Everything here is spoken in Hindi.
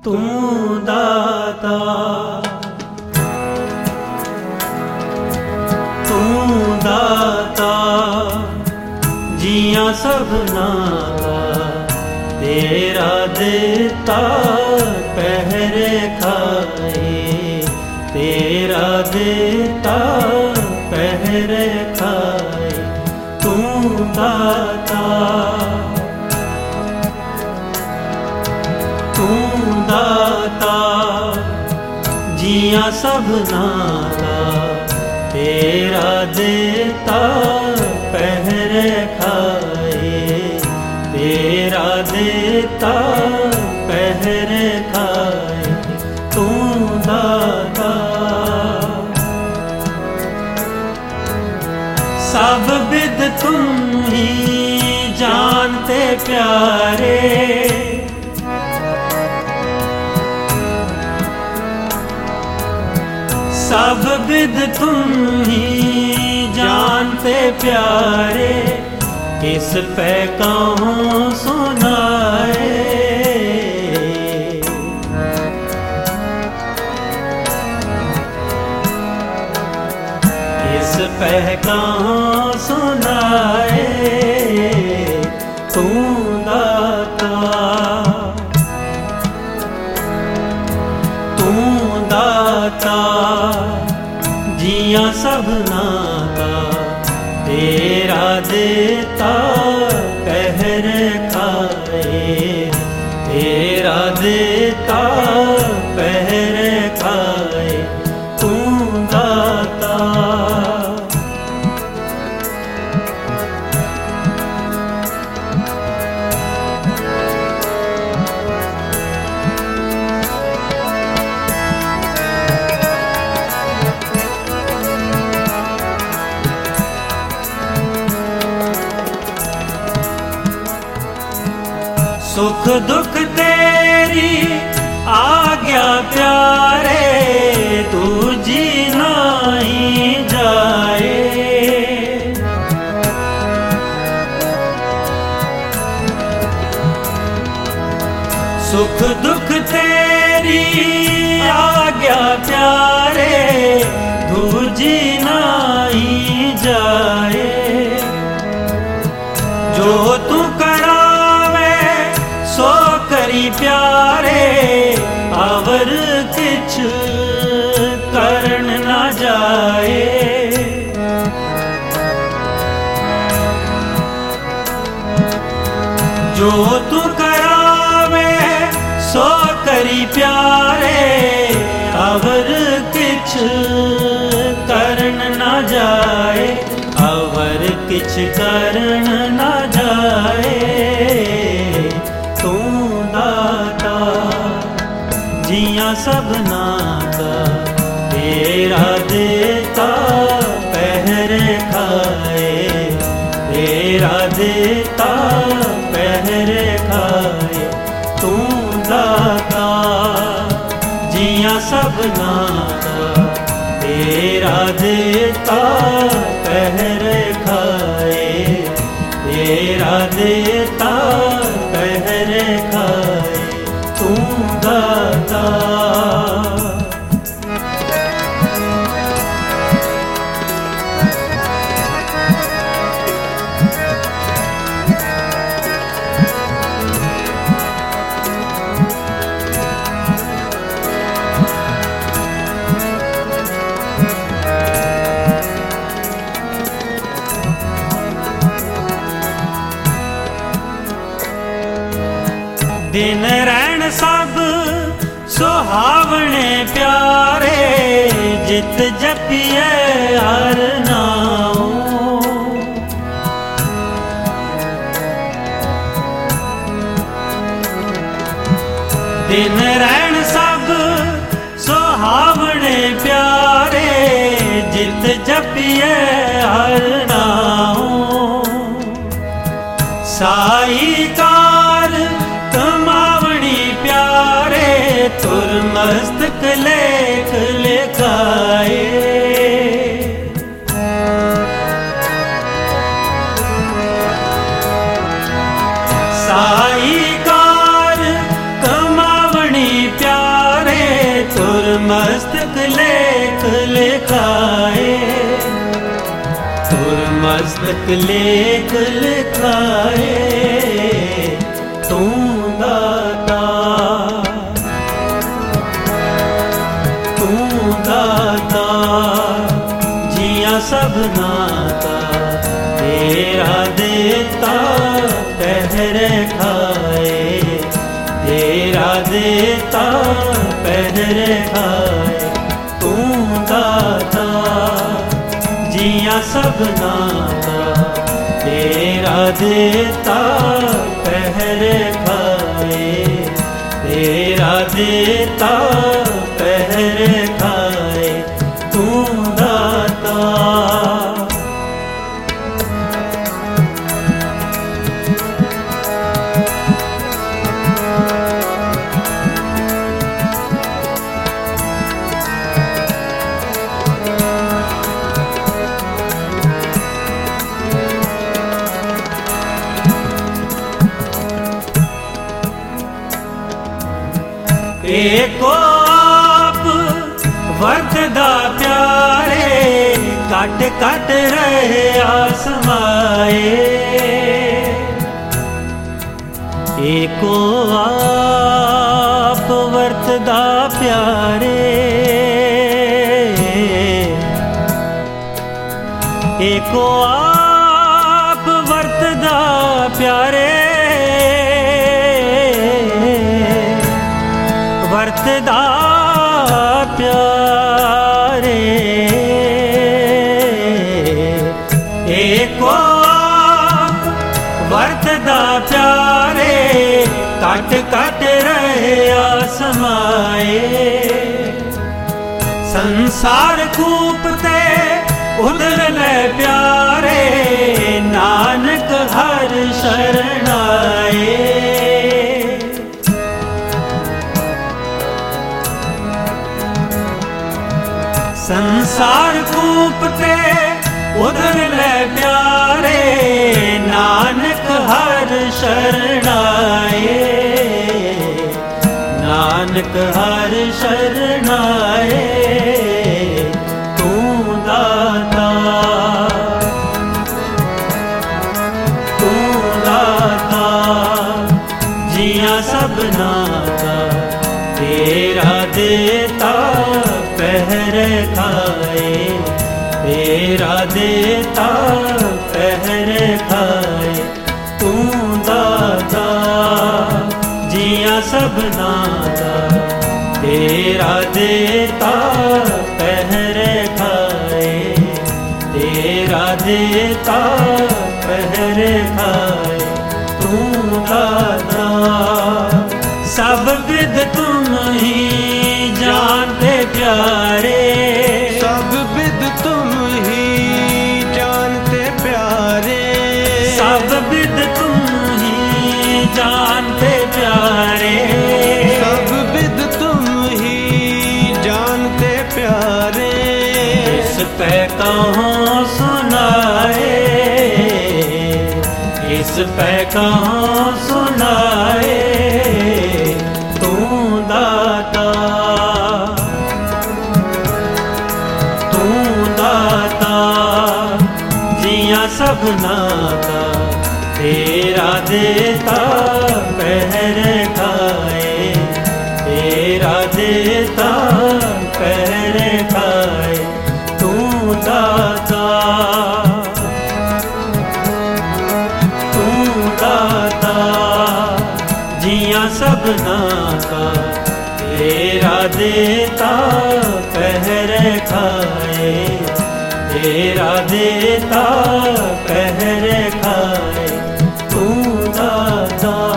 तू दाता, तू दाता जिया सबना दा, तेरा दिता पहरे खाए, तेरा दिता पहरे खाए, तू दाता, तू दाता जिया सबना दा, तेरा दिता पहरे खाए, तेरा दिता पहरे खाए, तू दाता। सब बिद तुम ही जानते प्यारे, सब बिद तुम ही जानते प्यारे, किस पे कहूँ सुनाए, किस पे कहूँ सुनाए, तू दाता, तू दाता जिया सबना दा, तेरा दिता पहरे खाए, तेरा दिता पहरे खाए, तू दाता। सुख दुख तेरी आज्ञा प्यारे, तू जीना ही जाए, सुख दुख तेरी आज्ञा प्यारे, तू जीना ही जाए, जो तू सो करी प्यारे, अवर किछ करन ना जाए, जो तू करावे सो करी प्यारे, अवर किछ करन ना जाए, अवर किछ करन ना जाए, तू दाता जिया सबना दा, तेरा दिता पहरे खाए, तेरा दिता पहरे खाए, तू दाता जिया सबना दा, तेरा दिता पहरे खाए, तेरा दिता पहरे खाए, तू दाता। दिन रैन सब सुहावने प्यारे, जित जपिए हर नाम, दिन रैन सब सुहावने प्यारे, जित जपिए हर नाम, साई कार कमावणी प्यारे, तुर मस्तक लेख लिखाए, साई कार कमावणी गाए, तुर मस्तक लेख लिखाए, तू दाता, तू दाता, जिया सबना का, तेरा देता पहरे खाए, तेरा देता पहरे खाए, तू दाता जिया सबना का, तेरा देता पहरे खाए, तेरा देता पहरे खाए, तू दाता। एको आप वरतदा प्यारे, कट कट रहे आसमाए, एको आप वरतदा प्यारे, एको आप वरतदा प्यारे, वरतदा प्यारे, एको आप वरतदा प्यारे, कट कट रहे आसमाए, संसार कूपते उधर ले प्यारे, नानक हर शरणाए, संसार कूपते उधर ले प्यारे, नानक हर शरणाए, नानक हर शरणाए, तू दाता, तू दाता, जिया सबना का, तेरा देता पहरे खाए, तेरा देता पहरे खाए, तू दाता जिया सबना का, तेरा देता पहरे खाए, तेरा देता पहरे खाए, तू दाता। सब विद तुम ही जानते प्यारे, सब विद तुम ही जानते प्यारे, सब विद तुम ही जानते प्यारे, सब विद तुम ही जानते प्यारे, इस पे कहाँ सुनाए, इस पे कहाँ सुनाए, तू दाता, तू दाता जिया सबना का, तेरा देता पहरे खाए, तेरा देता पहरे खाए, तू दाता, तू दाता जिया सबना का, तेरा देता पहरे खाए, तेरा देता पहरे खाए, तू दाता।